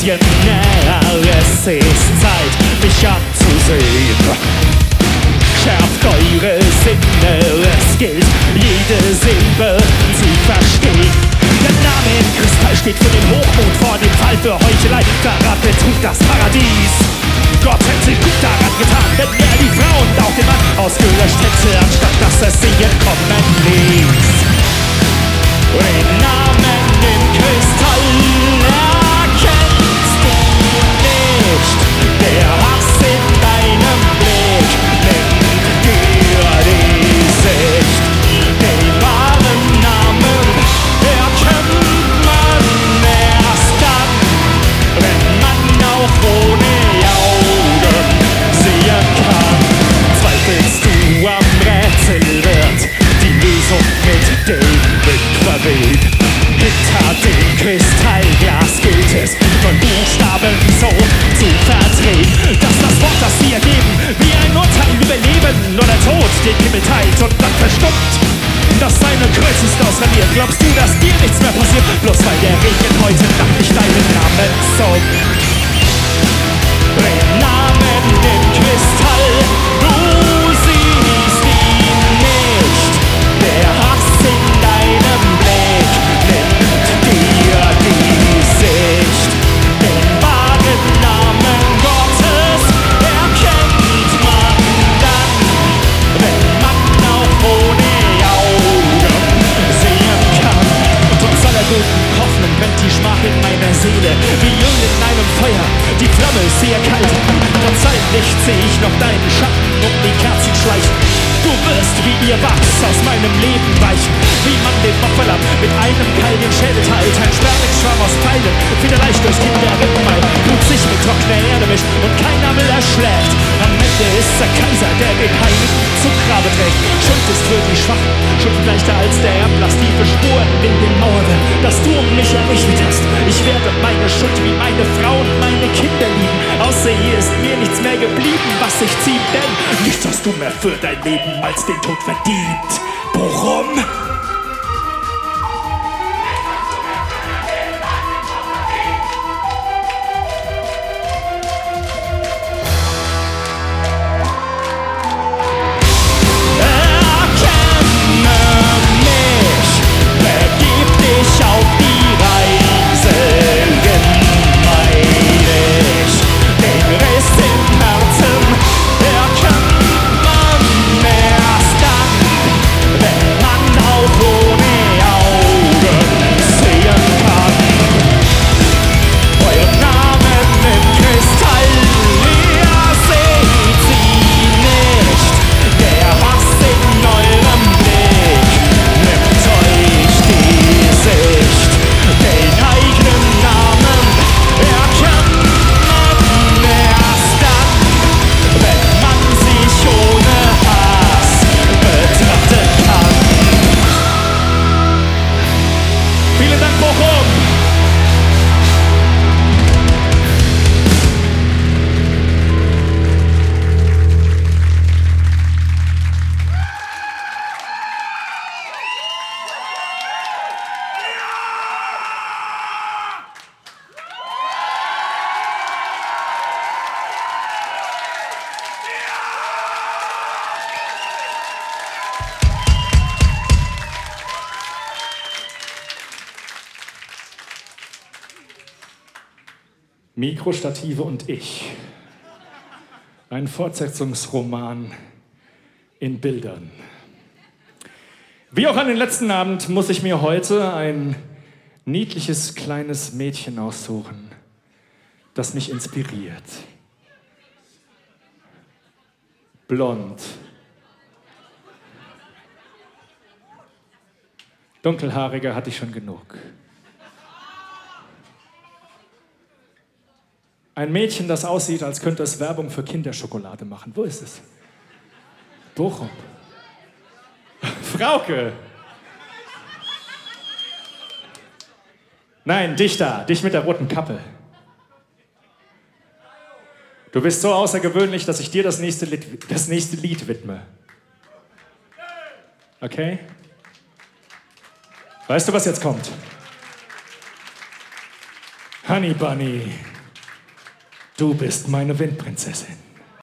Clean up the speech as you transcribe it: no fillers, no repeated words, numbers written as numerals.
ziehen näher, es ist Zeit, mich anzusehen. Schärft eure Sinne, es gilt, jede Silbe zu verstehen. Der Name in Kristall steht für den Hochmut, vor dem Fall für Heuchelei, daran betrug das Paradies. Gott hätte gut daran getan, wenn er die Frau und auch den Mann ausgelöscht hätte, anstatt dass es sie entkommen ließ. Den Namen in Kristall erkennst du nicht, der Hass in deinem Blick nimmt dir die Sicht. Den wahren Namen erkennt man erst dann, wenn man auch ohne Augen sehen kann. Zweifelst du am Rätsel, wird die Lösung mit dem Blick verweht. Hinter dem Kristallglas gilt es, von Buchstaben so zu verdrehen, dass das Wort, das sie ergeben, wie ein Urteil über Leben oder Tod den Himmel teilt und dann verstummt. Dass seine Kreuz ist ausradiert. Glaubst du, dass dir nichts mehr passiert, bloß weil der Regen heute Nacht nicht deinen Namen zog? Den Namen im Kristall, du siehst ihn nicht. Der Hass in deinem Blick nimmt dir die Sicht. Den wahren Namen Gottes erkennt man dann, wenn man auch ohne Augen sehen kann. Und trotz aller guten Hoffnung brennt die Schmach in meiner Seele, wie Öl in einem Feuer, die Flamme ist sehr kalt. Trotz allem Licht sehe ich noch deinen Schatten um die Kerzen schleichen. Du wirst wie ihr Wachs aus meinem Leben weichen, wie man den Opferlamm mit einem Keil den Schädel teilt. Ein Sperlingsschwarm aus Pfeilen, vielleicht durch Kinderrippen ein Blut sich mit trockener Erde mischt und kein Nabel erschlägt. Am Ende ist der Kaiser, der den Heiligen zum Grabe trägt. Schuld ist für die Schwachen, Schuld leichter als der Erblass, tiefe Spuren in den Mauern, dass du um mich errichtet hast. Ich werde meine Schuld wie meine Frau und meine Kinder lieben. Außer hier ist mir nichts mehr geblieben, was sich zieht, denn nichts hast du mehr für dein Leben als den Tod verdient. Bochum! Mikrostative und ich. Ein Fortsetzungsroman in Bildern. Wie auch an den letzten Abend muss ich mir heute ein niedliches kleines Mädchen aussuchen, das mich inspiriert. Blond. Dunkelhaarige hatte ich schon genug. Ein Mädchen, das aussieht, als könnte es Werbung für Kinderschokolade machen. Wo ist es? Bochum. Frauke. Nein, dich da, dich mit der roten Kappe. Du bist so außergewöhnlich, dass ich dir das nächste Lied widme. Okay? Weißt du, was jetzt kommt? Honey Bunny. Du bist meine Windprinzessin.